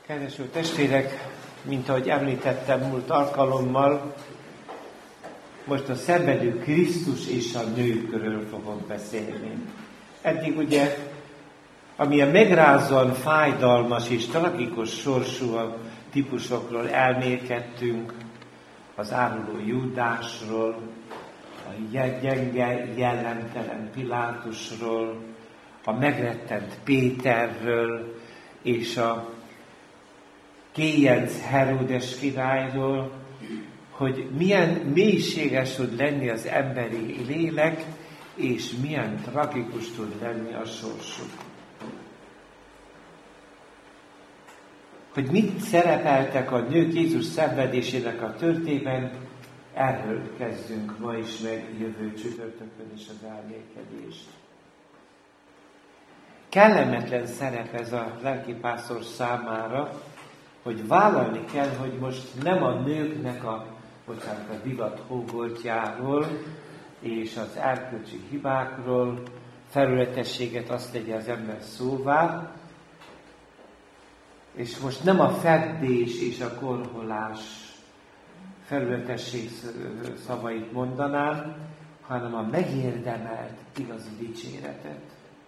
Kedves testvérek, mint ahogy említettem múlt alkalommal, most a szenvedő Krisztus és a nőkről fogok beszélni. Eddig ugye, amilyen megrázóan fájdalmas és tragikus sorsú a típusokról elmélkedtünk, az áruló Júdásról, a gyenge, jellentelen Pilátusról, a megrettent Péterről, és a kéjenc Heródes királyról, hogy milyen mélységes tud lenni az emberi lélek, és milyen tragikus tud lenni a sorsuk. Hogy mit szerepeltek a nők Jézus szenvedésének a történetben, erről kezdünk ma is meg jövő csütörtökön is az elmélkedést. Kellemetlen szerep ez a lelkipásztor számára, hogy vállalni kell, hogy most nem a nőknek a divat hógoltjáról és az erkölcsi hibákról, felületességet azt tegye az ember szóvá, és most nem a feddés és a korholás felületesség szavait mondanám, hanem a megérdemelt igazi dicséretet.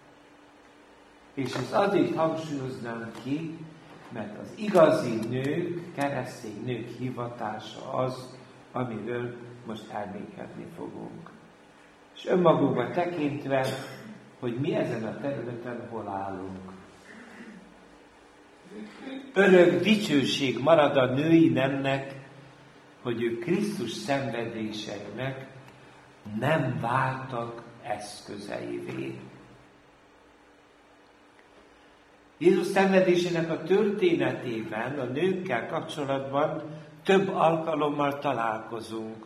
És ezt azért hangsúlyoznám ki, mert az igazi nők, keresztény nők hivatása az, amiről most elmélkedni fogunk. És önmagunkba tekintve, hogy mi ezen a területen hol állunk. Örök dicsőség marad a női nemnek, hogy ők Krisztus szenvedéseinek nem váltak eszközeivé. Jézus szenvedésének a történetében, a nőkkel kapcsolatban több alkalommal találkozunk.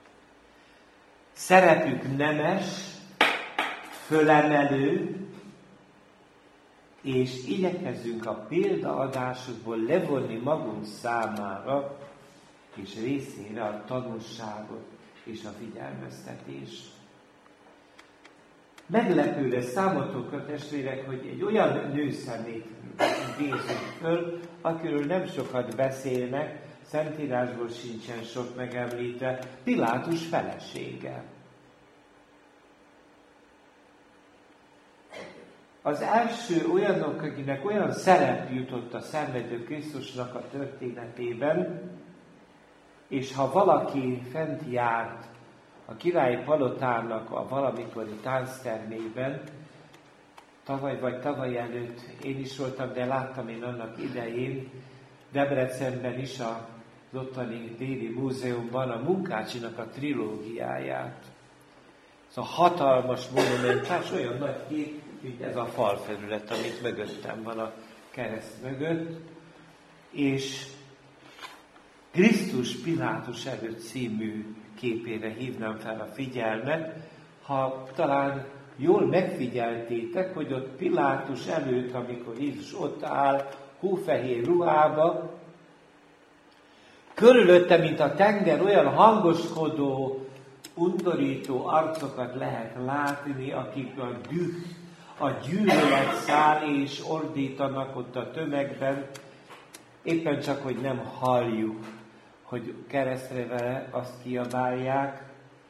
Szerepük nemes, fölemelő, és igyekezünk a példaadásukból levonni magunk számára és részére a tanulságot és a figyelmeztetést. Meglepő lesz számotokra, testvérek, hogy egy olyan nőszemét idézünk föl, akiről nem sokat beszélnek, Szentírásból sincsen sok megemlítve, Pilátus felesége. Az első olyanok, akinek olyan szerep jutott a szenvedő Krisztusnak a történetében, és ha valaki fent járt a királyi palotának a valamikori tánctermében, tavaly előtt én is voltam, de láttam én annak idején, Debrecenben is az ottani Déli Múzeumban a Munkácsinak a trilógiáját. Ez a hatalmas monumentás, olyan nagy kép, mint ez a falfelület, amit mögöttem van a kereszt mögött, és Krisztus Pilátus előtt című képére hívnám fel a figyelmet, ha talán jól megfigyeltétek, hogy ott Pilátus előtt, amikor Jézus ott áll, hófehér ruhába, körülötte, mint a tenger, olyan hangoskodó, undorító arcokat lehet látni, akik a düh, a gyűlölet száll és ordítanak ott a tömegben, éppen csak, hogy nem halljuk, hogy keresztre vele azt kiabálják,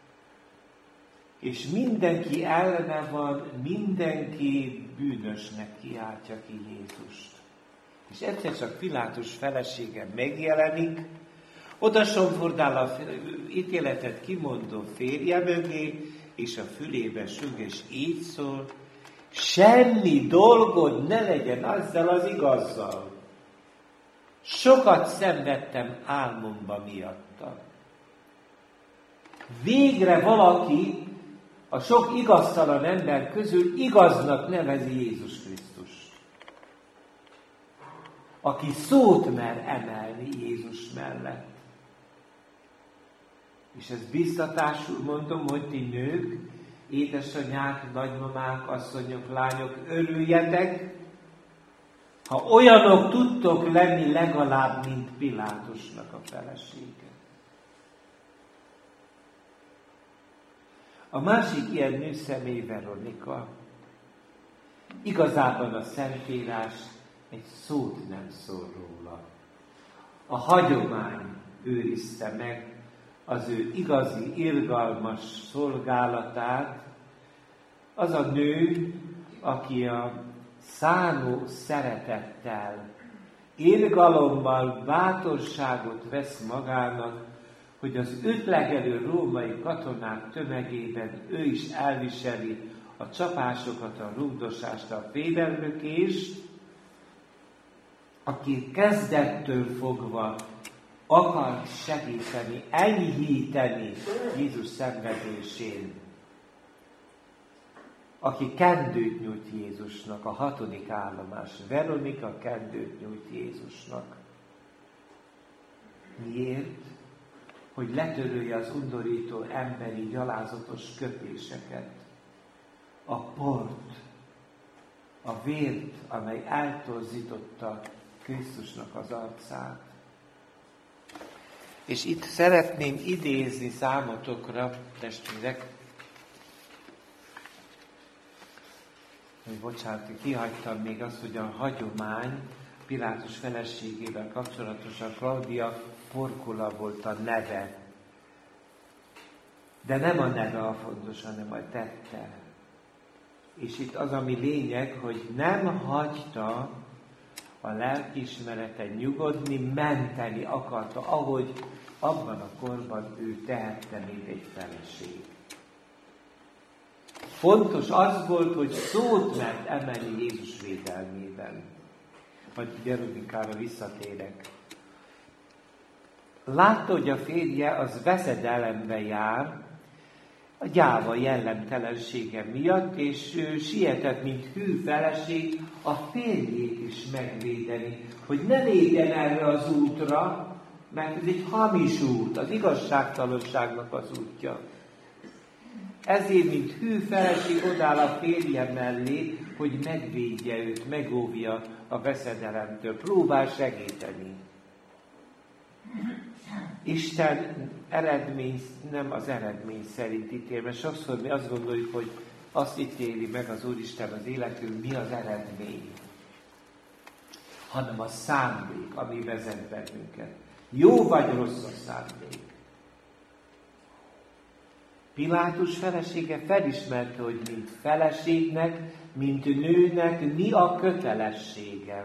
és mindenki ellene van, mindenki bűnösnek kiáltja ki Jézust. És egyszer csak Pilátus felesége megjelenik, oda somfordál a ítéletet kimondó férje mögé, és a fülébe sug, és így szól, semmi dolgod ne legyen azzal az igazzal. Sokat szenvedtem álmomba miatta. Végre valaki a sok igaztalan ember közül igaznak nevezi Jézus Krisztust. Aki szót mer emelni Jézus mellett. És ez biztatásul mondom, hogy ti nők, édesanyák, nagymamák, asszonyok, lányok, örüljetek, ha olyanok tudtok lenni legalább, mint Pilátusnak a felesége. A másik ilyen nőszemély Veronika. Igazában a Szentírás egy szót nem szól róla. A hagyomány őrizte meg az ő igazi, irgalmas szolgálatát. Az a nő, aki a szánó szeretettel, irgalommal bátorságot vesz magának, hogy az ütlegelő római katonák tömegében ő is elviseli a csapásokat, a rugdosást, a fédelmökést, aki kezdettől fogva akart segíteni, enyhíteni Jézus szenvedésén, aki kendőt nyújt Jézusnak, a 6. állomás. Veronika kendőt nyújt Jézusnak. Miért? Hogy letörölje az undorító emberi gyalázatos kötéseket, a port, a vért, amely eltorzította Krisztusnak az arcát. És itt szeretném idézni számotokra, testvérek, hogy bocsánat, kihagytam még azt, hogy a hagyomány Pilátus feleségével kapcsolatosan Klaudia Porkula volt a neve. De nem a neve a fontos, hanem a tette. És itt az, ami lényeg, hogy nem hagyta a lelkiismerete nyugodni, menteni akarta, ahogy abban a korban ő tehette, mint egy feleség. Fontos az volt, hogy szót mert emelni Jézus védelmében. Majd Veronikára visszatérek. Látta, hogy a férje az veszedelembe jár, a gyáva jellemtelensége miatt, és ő sietett, mint hű feleség, a férjét is megvédeni, hogy ne lépjen erre az útra, mert ez egy hamis út, az igazságtalanságnak az útja. Ezért, mint hű feleség, odáll a férje mellé, hogy megvédje őt, megóvja a veszedelemtől, próbál segíteni. Isten nem az eredmény szerint ítél, mert sokszor mi azt gondoljuk, hogy azt ítéli meg az Úristen az életünk, mi az eredmény, hanem a szándék, ami vezet bennünket. Jó vagy rossz a szándék. Pilátus felesége felismerte, hogy mint feleségnek, mint nőnek mi a kötelessége.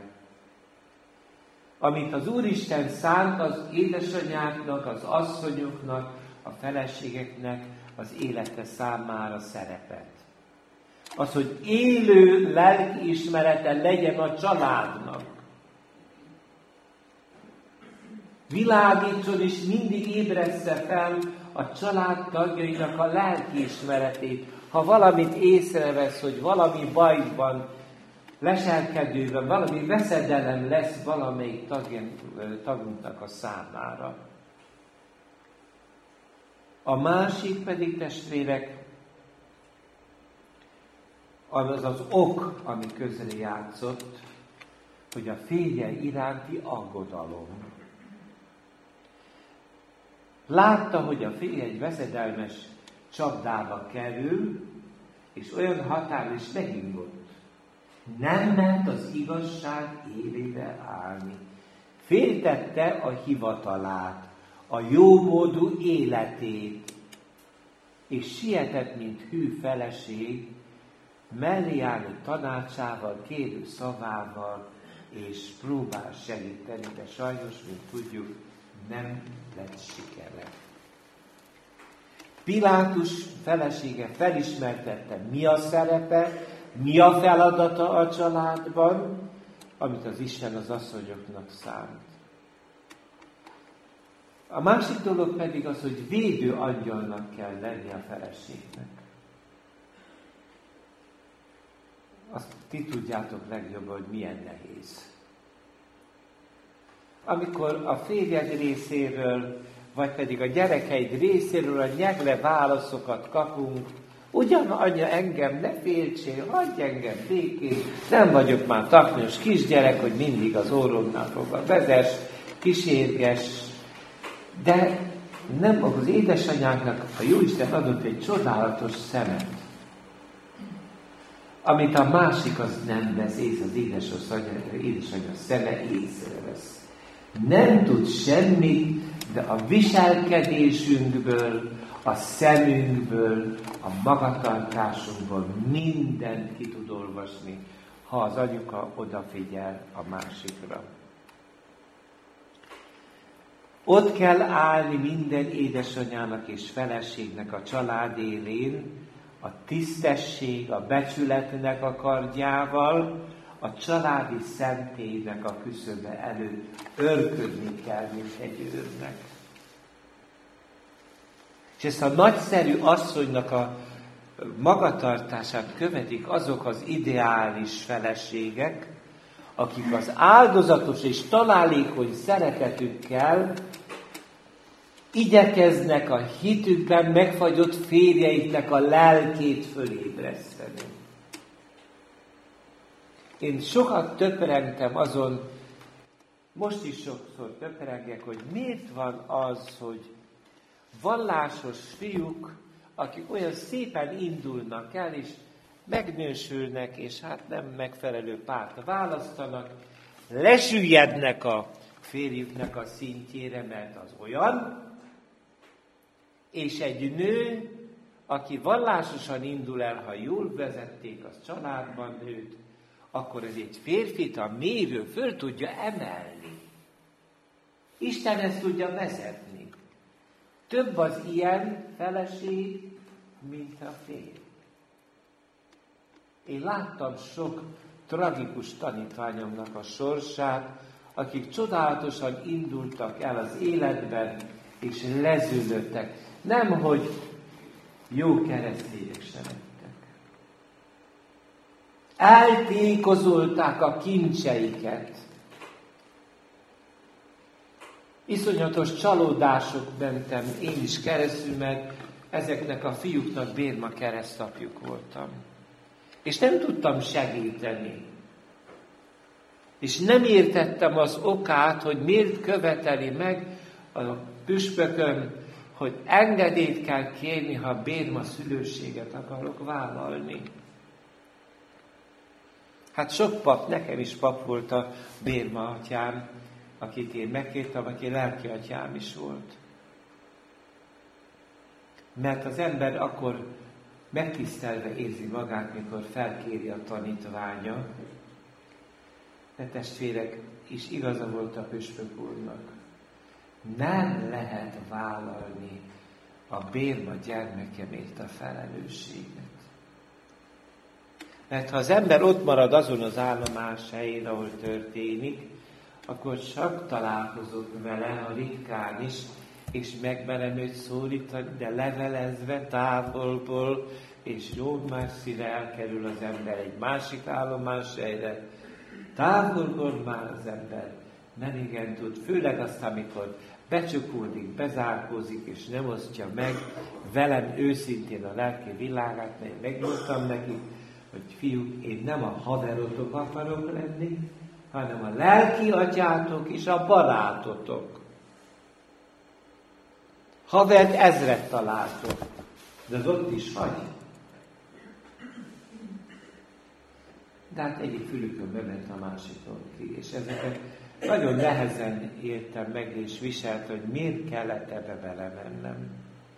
Amit az Úristen szánt az édesanyáknak, az asszonyoknak, a feleségeknek az élete számára szerepet. Az, hogy élő lelkiismerete legyen a családnak. Világítson és mindig ébressze fel a család tagjainak a lelkiismeretét. Ha valamit észrevesz, hogy valami bajban, leselkedőben, valami veszedelem lesz valamelyik tagunknak a számára. A másik pedig, testvérek, az az ok, ami közre játszott, hogy a férje iránti aggodalom. Látta, hogy a férje egy veszedelmes csapdába kerül, és olyan határol is megingott. Nem mert az igazság élébe állni. Féltette a hivatalát, a jómódú életét, és sietett, mint hű feleség, mellé állni tanácsával, kérő szavával, és próbál segíteni, de sajnos, mint tudjuk, nem lett sikere. Pilátus felesége felismertette, mi a szerepe, mi a feladata a családban, amit az Isten az asszonyoknak szánt. A másik dolog pedig az, hogy védő angyalnak kell lenni a feleségnek. Azt ti tudjátok legjobban, hogy milyen nehéz. Amikor a férjed részéről, vagy pedig a gyerekeid részéről a nyegle válaszokat kapunk, ugyan anya, engem ne féltsél, hagyj engem békén, nem vagyok már taknyos kisgyerek, hogy mindig az orromnál fogva vezess, kísérges, de nem az édesanyáknak a Jóisten adott egy csodálatos szemet, amit a másik az nem vesz észre, az édesanyja szeme észrevesz. nem tud semmit, de a viselkedésünkből, a szemünkből, a magatartásunkból mindent ki tud olvasni, ha az anyuka odafigyel a másikra. Ott kell állni minden édesanyának és feleségnek a család élén, a tisztesség, a becsületnek a kardjával, a családi szentélynek a küszöbe előtt örködni kell, mint egy őrnek. És ezt a nagyszerű asszonynak a magatartását követik azok az ideális feleségek, akik az áldozatos és találékony szeretetükkel igyekeznek a hitükben megfagyott férjeiknek a lelkét fölébreszteni. Én sokat töprengtem azon, most is sokszor töprengek, hogy miért van az, hogy vallásos fiúk, akik olyan szépen indulnak el, és megnősülnek, és hát nem megfelelő párt választanak, lesüllyednek a férjüknek a szintjére, mert az olyan, és egy nő, aki vallásosan indul el, ha jól vezették, az családban nőtt, akkor ez egy férfit a mélyről föl tudja emelni. Isten ezt tudja vezetni. Több az ilyen feleség, mint a férj. Én láttam sok tragikus tanítványomnak a sorsát, akik csodálatosan indultak el az életben, és lezűlöttek. Nemhogy jó keresztények sem lettek. Eltékozolták a kincseiket. Iszonyatos csalódások mentem én is keresztül, mert ezeknek a fiúknak bérma keresztapjuk voltam. És nem tudtam segíteni. És nem értettem az okát, hogy miért követeli meg a püspökön, hogy engedélyt kell kérni, ha bérma szülőséget akarok vállalni. Hát sok pap, nekem is pap volt a bérma atyám, akit én megkértem, aki lelki atyám is volt. Mert az ember akkor megtisztelve érzi magát, mikor felkéri a tanítványa. De testvérek, is igaza volt a püspök úrnak. Nem lehet vállalni a bérma gyermekemért a felelősséget. Mert ha az ember ott marad azon az állomás helyén, ahol történik, akkor csak találkozok vele, ha ritkán is, és megmerem őt szólítani, de levelezve távolból, és jó messzire elkerül az ember egy másik állomás helyre. Távolból már az ember nem igen tud, főleg azt, amikor becsukódik, bezárkózik, és nem osztja meg velem őszintén a lelki világát, mert megmondtam neki, hogy fiúk, én nem a haverotok akarok lenni, hanem a lelki atyátok és a barátotok. Havert ezret találtok, de az ott is vagy. De hát egyik fülükön bement a másikon ki, és ezeket nagyon nehezen értem meg és viselt, hogy miért kellett ebbe belemennem.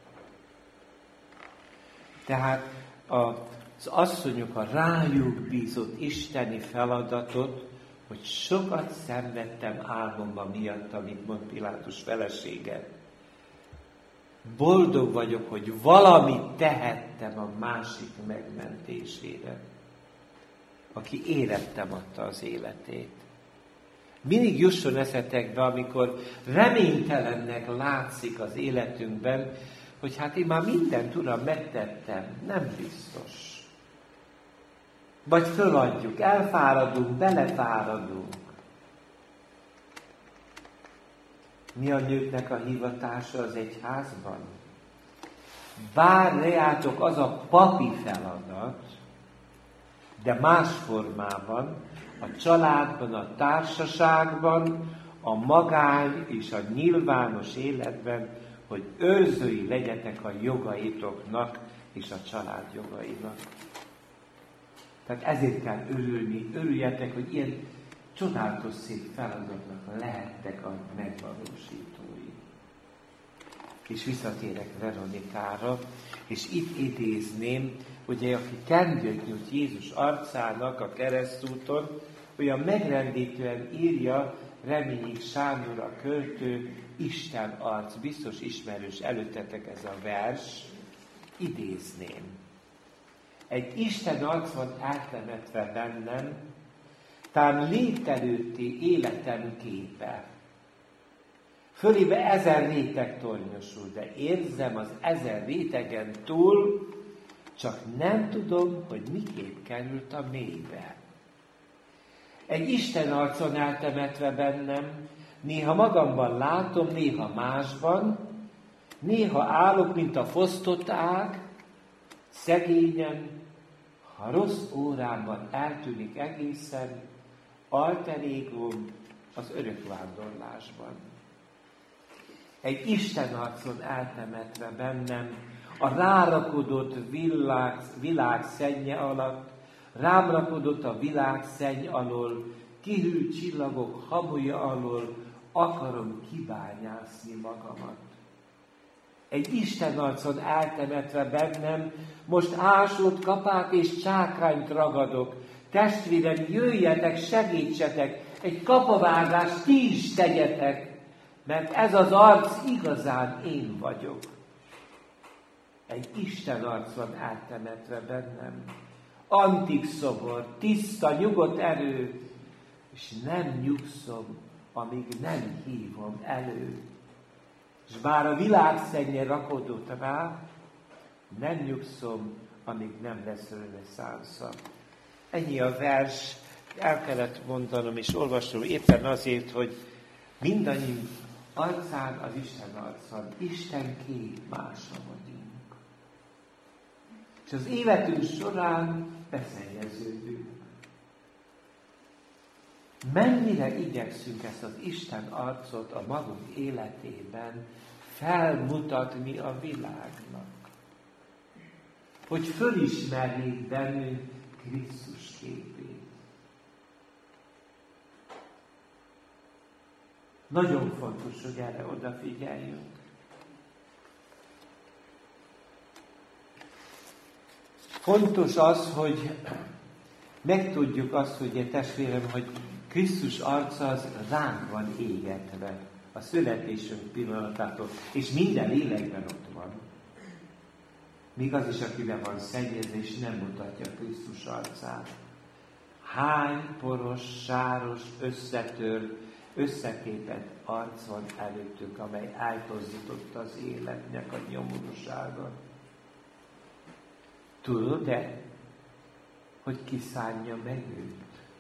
Tehát az asszonyok a rájuk bízott isteni feladatot, hogy sokat szenvedtem álmomban miatt, amit mond Pilátus felesége. Boldog vagyok, hogy valamit tehettem a másik megmentésére, aki élettem adta az életét. Mindig jusson eszetekbe, amikor reménytelennek látszik az életünkben, hogy hát én már mindent, Uram, megtettem, nem biztos. Vagy föladjuk, elfáradunk, belefáradunk. Mi a nőknek a hivatása az egyházban? Bár lejátok az a papi feladat, de más formában, a családban, a társaságban, a magány és a nyilvános életben, hogy őrzői legyetek a jogaitoknak és a család jogainak. Tehát ezért kell örülni, örüljetek, hogy ilyen csodálatos szép feladatnak lehettek a megvalósítói. És visszatérek Veronikára, és itt idézném, ugye, aki kendőt nyújt Jézus arcának a keresztúton, olyan megrendítően írja Reményik Sándor a költő, Isten arc, biztos ismerős előttetek ez a vers, idézném. Egy Isten arc van eltemetve bennem, tán lételőtti életem képe. Fölébe 1000 réteg tornyosul, de érzem az 1000 rétegen túl, csak nem tudom, hogy miképp került a mélybe. Egy Isten arcon eltemetve bennem, néha magamban látom, néha másban, néha állok, mint a fosztott ág, szegényen, ha rossz órámban eltűnik egészen, alter egóm az örökvándorlásban. Egy Isten arcon eltemetve bennem, a rárakodott világ szennye alatt, rám rakodott a világ szenny alól, kihűlt csillagok hamuja alól, akarom kibányászni magamat. Egy Isten arcon eltemetve bennem, most ásót, kapát és csákányt ragadok. Testvérem, jöjjetek, segítsetek, egy kapavágást ti is tegyetek, mert ez az arc igazán én vagyok. Egy Isten arcon eltemetve bennem, antik szobor, tiszta, nyugodt erő, és nem nyugszom, amíg nem hívom elő. És bár a világ szennye rakodott rá, nem nyugszom, amíg nem lesz reneszánszom. Ennyi a vers, el kellett mondanom és olvasnom éppen azért, hogy mindannyiunk arcán az Isten arcán, Isten képmása vagyunk. És az életünk során befejeződünk. Mennyire igyekszünk ezt az Isten arcot a magunk életében felmutatni a világnak. Hogy fölismerjék bennünk Krisztus képét. Nagyon fontos, hogy erre odafigyeljünk. Fontos az, hogy megtudjuk azt, hogy testvérem, hogy Krisztus arca az ránk van égetve a születésünk pillanatától, és minden lélekben ott van. Míg az is, akiben van szennyezés, nem mutatja Krisztus arcát. Hány poros, sáros, összetört, összeképett arc van előttük, amely eltozdított az életnek a nyomorúsága. Tudod-e, hogy ki szánja meg őt?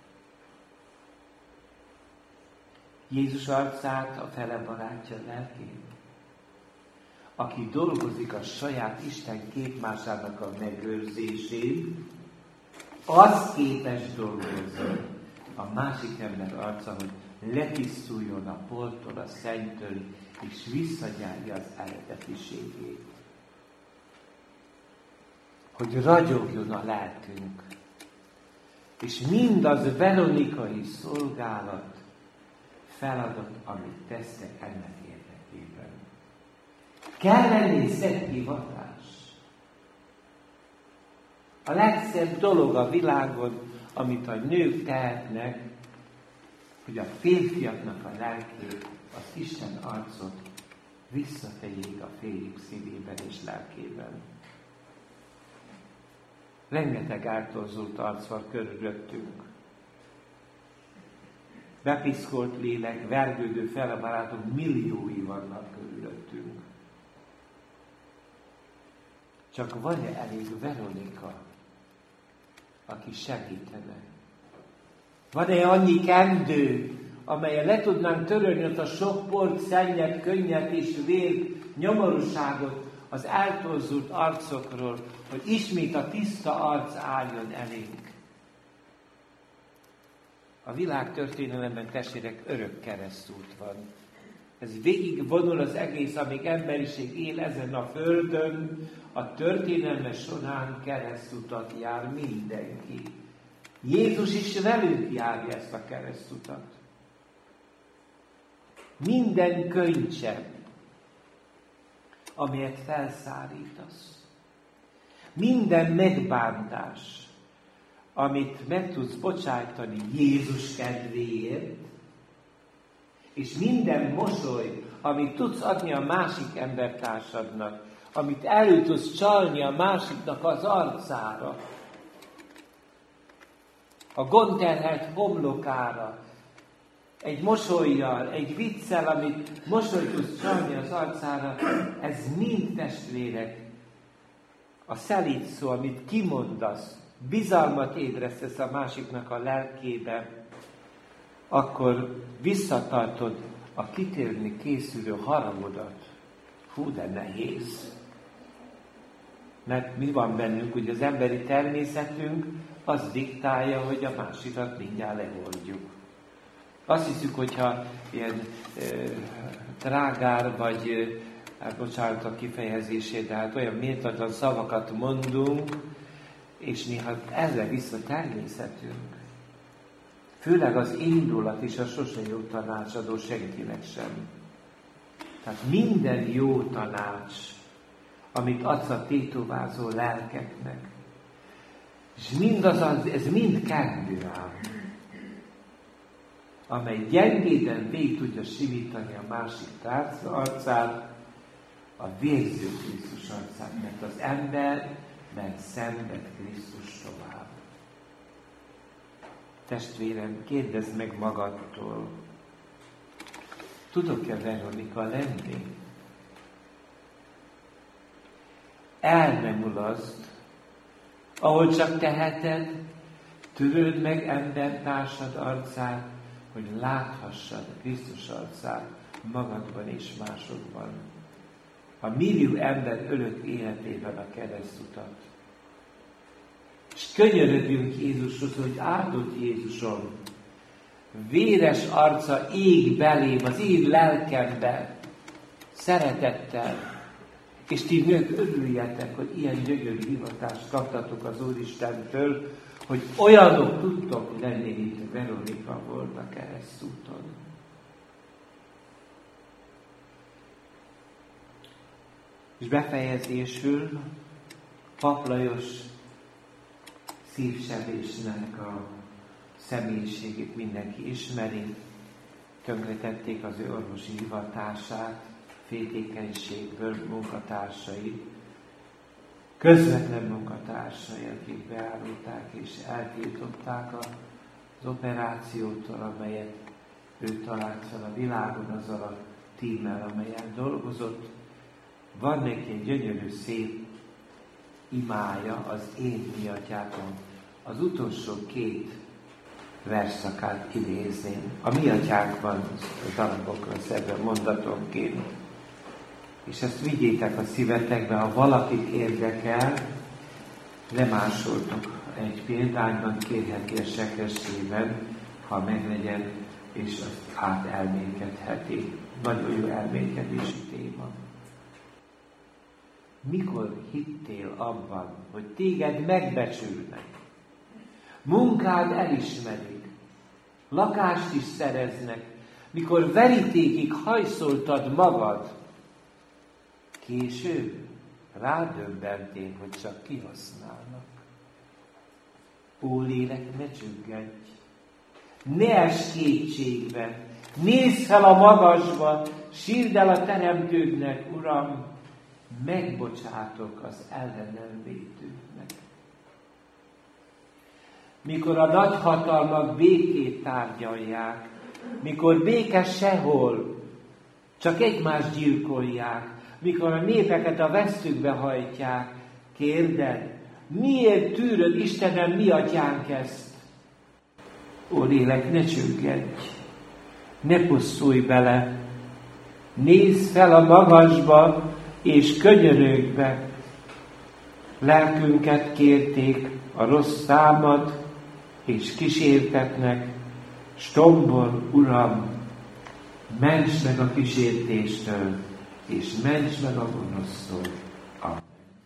Jézus arcát a fele barátja lelkén, aki dolgozik a saját Isten képmásának a megőrzésén, az képes dolgozni a másik ember arca, hogy letisztuljon a polttól, a szennytől, és visszagyárja az eredetiségét. Hogy ragyogjon a lelkünk, és mindaz veronikai szolgálat, feladat, amit tesztek ennek érdekében. Kell lenni szebb hivatás. A legszebb dolog a világon, amit a nők tehetnek, hogy a férfiaknak a lelkét, az Isten arcot visszategyék a férjük szívében és lelkében. Rengeteg eltorzult arc van körülöttünk. Bepiszkolt lélek, vergődő felebarátok milliói vannak körülöttünk. Csak van-e elég Veronika, aki segítene? Van-e annyi kendő, amelyen le tudnánk törölni ott a sok port, szennyet, könnyet és vért, nyomorúságot az eltorzult arcokról, hogy ismét a tiszta arc álljon elénk. A világ történelemben, testvérek, örök keresztút van. Ez végig vonul az egész, amíg emberiség él ezen a földön, a történelme során keresztutat jár mindenki. Jézus is velünk járja ezt a keresztutat. minden könycsepp, amelyet felszárítasz, minden megbántás, amit meg tudsz bocsájtani Jézus kedvéért, és minden mosoly, amit tudsz adni a másik embertársadnak, amit elő tudsz csalni a másiknak az arcára, a gondterhelt homlokára, egy mosollyal, egy viccel, amit mosolyt tudsz csalni az arcára, ez mind, testvérek, a szelíd szó, amit kimondasz, bizalmat ébresztesz a másiknak a lelkébe, akkor visszatartod a kitérni készülő haragodat. Hú, de nehéz. Mert mi van bennünk, hogy az emberi természetünk az diktálja, hogy a másikat mindjárt leoldjuk. Azt hiszük, hogyha ilyen trágár, vagy, bocsánat a kifejezését, de hát olyan méltatlan szavakat mondunk, és néha ezzel vissza természetünk. Főleg az indulat és a sose jó tanácsadó senkinek sem. Tehát minden jó tanács, amit adsz a tétovázó lelkeknek, és ez mind kendő ám, amely gyengéden végig tudja simítani a másik tárca arcát, a vérző Krisztus arcát, mert az ember szenved Krisztus tovább. Testvérem, kérdezd meg magadtól, tudok-e Veronika lenni? Elmemulazd, ahol csak teheted, töröld meg embertársad arcát, hogy láthassad Krisztus arcát magadban és másokban. A millió ember ölött életében a keresztutat. És könyörögjünk Jézushoz, hogy áldott Jézusom, véres arca ég belém, az én lelkembe, szeretettel. És ti nők örüljetek, hogy ilyen gyönyörű hivatást kaptatok az Úristentől, hogy olyanok tudtok lenni, mint Veronika volt a keresztúton. És befejezésül Pap Lajos szívsebésnek a személyiségét mindenki ismeri. Tönkretették az ő orvosi hivatását, féltékenységből munkatársai, közvetlen munkatársai, akik beállították és eltiltották az operációtól, amelyet ő talált fel a világon azzal a tímmel, amelyen dolgozott. Van neki egy gyönyörű szép imája, az Én mi atyátom. Az utolsó két versszakát idézném. A mi atyánkban darabokra szedve mondatonként. És ezt vigyétek a szívetekbe, ha valakit érdekel, lemásoltok egy példányban, kérheti a sekresszében, ha meglegyen, és azt átelmélkedheti. Nagyon jó elmélkedési téma. Mikor hittél abban, hogy téged megbecsülnek, munkád elismerik, lakást is szereznek, mikor verítékig hajszoltad magad, később rádöbbentél, hogy csak kihasználnak. Ó lélek, ne csüggedj! Ne ess kétségbe! Nézz fel a magasba, sírd el a teremtődnek, Uram! Megbocsátok az ellenem vétőknek. Mikor a nagyhatalmak békét tárgyalják, mikor béke sehol, csak egymást gyilkolják, mikor a népeket a vesztükbe hajtják, kérded, miért tűröd, Istenem, mi atyánk ezt? Ó lélek, ne csüggedj, ne pusztulj bele, nézz fel a magasba, és könyörögj be. Lelkünket kérték, a rossz támad, és kísértetnek, s tombol, Uram, ments meg a kísértéstől, és ments meg a gonosztól.